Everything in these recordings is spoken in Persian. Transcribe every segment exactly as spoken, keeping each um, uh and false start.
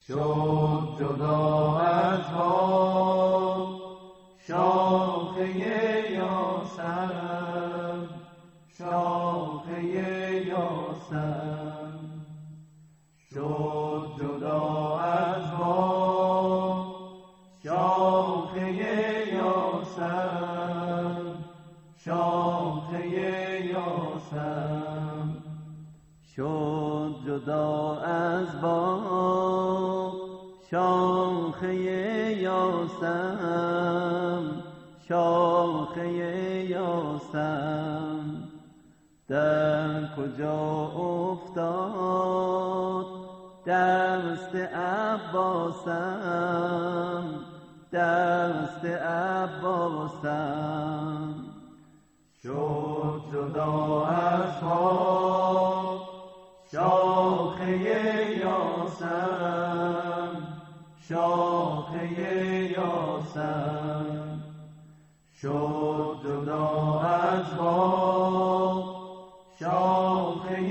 شد جدا از ما شاخه یاسم، شاخه یاسم. شد جدا از ما شاخه یاسم، شاخه یاسم. شد جدا از باغ شاخه یاسم، شاخه یاسم. در کجا افتاد دست عباسم، دست عباسم. شد جدا از ما شاخه یاسم، شاخه یاسم. شد جدا از ما شاخه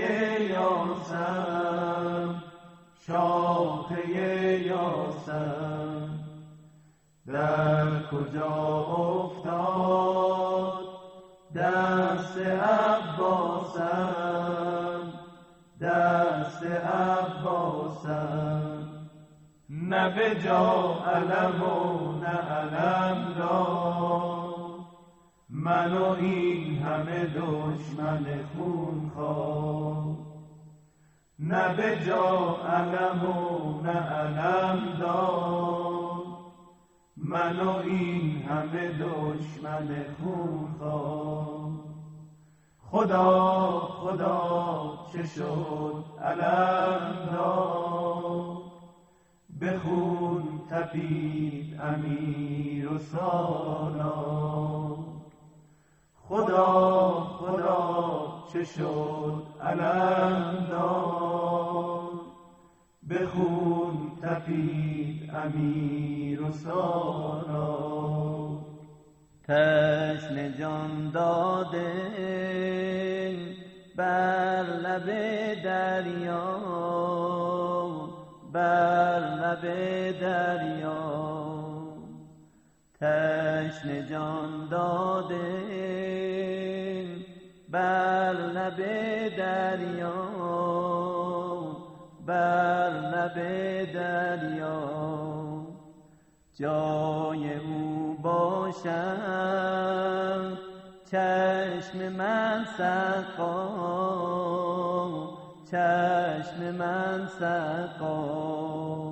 یاسم، شاخه یاسم. در کجا افتاد دست عباسم، دست عباسم. نه به جا علم و نه علم دار، من و این همه دشمن خون خواه. نه به جا علم و نه علم دار، من و این همه دشمن خون خواه. خدا خدا چه شد علم دار، به خون تپید امیر و سالار. خدا خدا چه شد علم دار، به خون تپید امیر و سالار. تشنه جان داده بر لب دریا، بر لب دریا. تشنه جان داده بر لب دریا، بر لب دریا. جای او باشم چشم من سقا، چشم من سقا.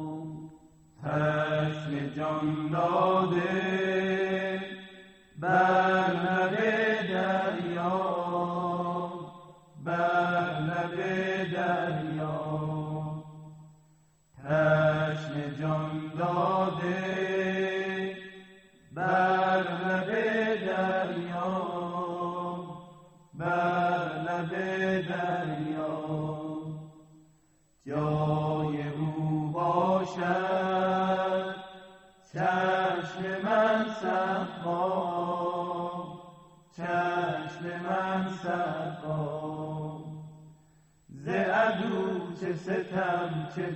تشنه جان داده بر لب دریا، بر لب دریا. تشنه جان داده بر لب دریا، بر لب دریا. جای او باشد چشم من سقا، چشم من سقا. ز عدو چه ستم چه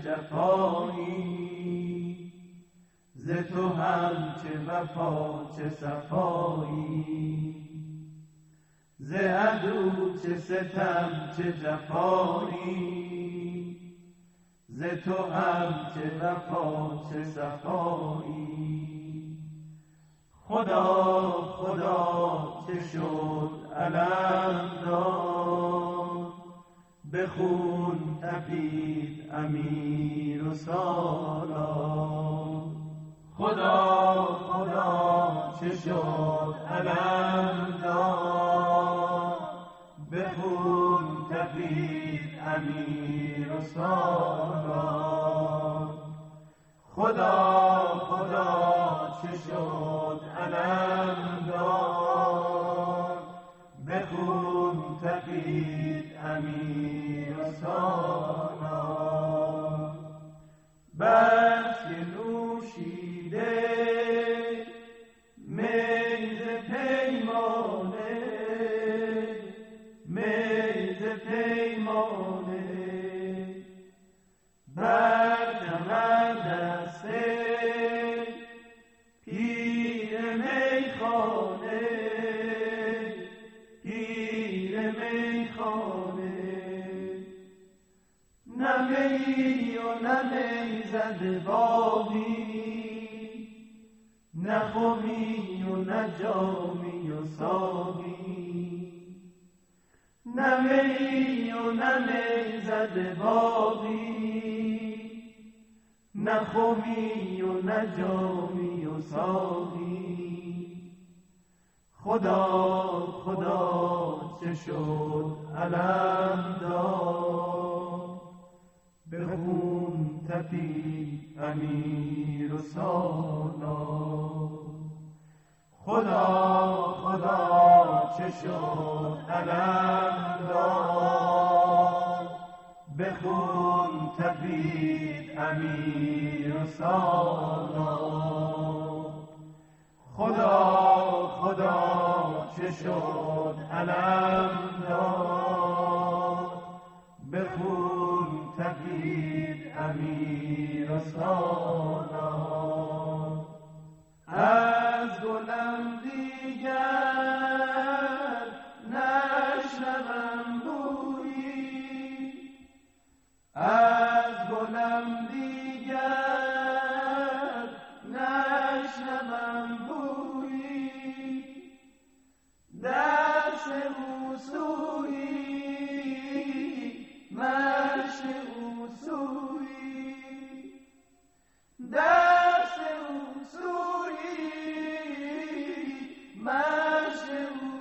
جفایی، ز تو هم چه وفا چه صفایی. ز عدو چه ستم چه جفایی، ز تو هم چه وفا چه صفایی. خدا خدا چه شد علم دار، به خون تپید امیر و سالار. خدا خدا چه شد علم دار، به خون تپید امیر و سالار. خدا خدا چه شد علم دار، به خون تپید امیر و سالار. بس که نوشیده می ز پیمانه، می ز پیمانه. بر کمر نیزد باقی، نه خمی و نه جامی و ساقی، نه می و نه نیزد باقی، نه خمی و نه جامی و ساقی. خدا خدا چه شد علم داد، به خون تپید امیر و سالار. خدا خدا چه شد علم داد، به خون تپید امیر و سالار. خدا خدا چه شد علم داد، به خون تپید امیر و سالار. از گلم دیگر نشنوم بویی، از گلم دیگر نشنوم بویی، درس او سویی، مشق او سویی، درس او سویی، مشق او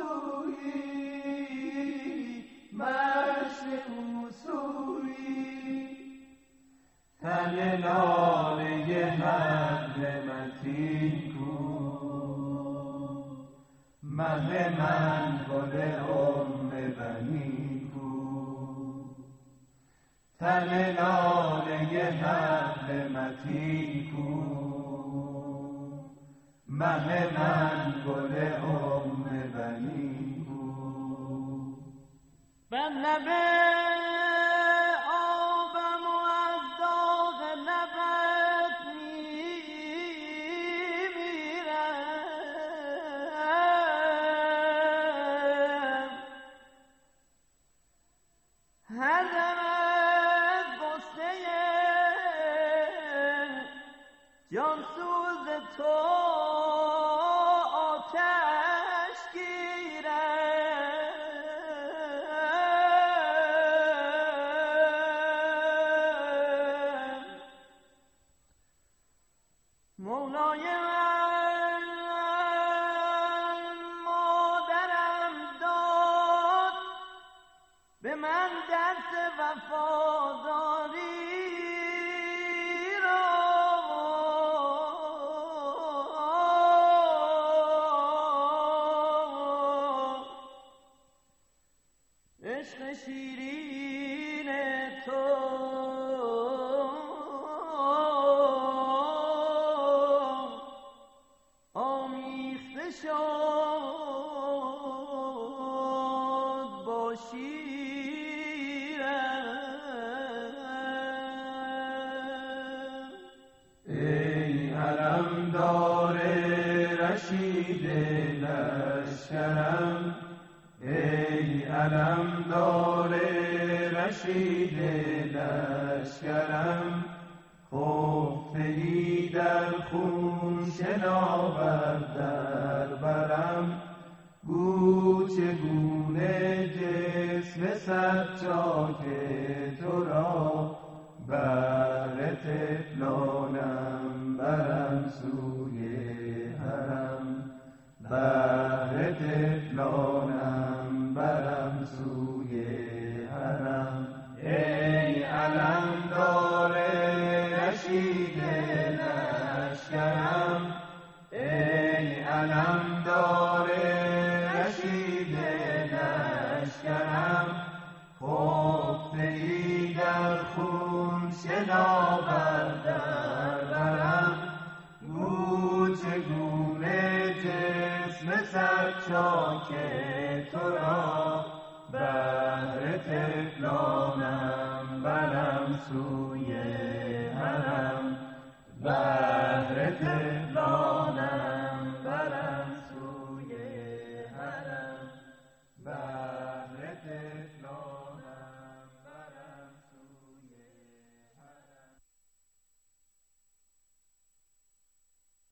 سویی، مشق او سویی. تن لاله حق متین کو، مه من گل ام بنی کو. تن لاله حق متین کو، مه من گل ام بنی کو. بر لب آبم و از داغ لبت میمیرم، هر دم از غصه جانسوز تو آتش گیرم. مولای من مادرم داد به من درس وفاداری را، عشق شیرین تو آمیخته شد با شیرم. ای علمدار رشید لشکرم، ای علمدار رشید لشکرم، خفته ای در خون شناور در برم. گو چگونه جسم سجاد تو را بر طفلانم برم سوی حرم، بر طفلانم برم سوی حرم. ای علمدار رشید لشکرم، ای علمدار رشید لشکرم، خفته ای در خون شناور در برم. گو چگونه جسم سرچاک تو را بهر طفلانم برم سوی حرم، بهر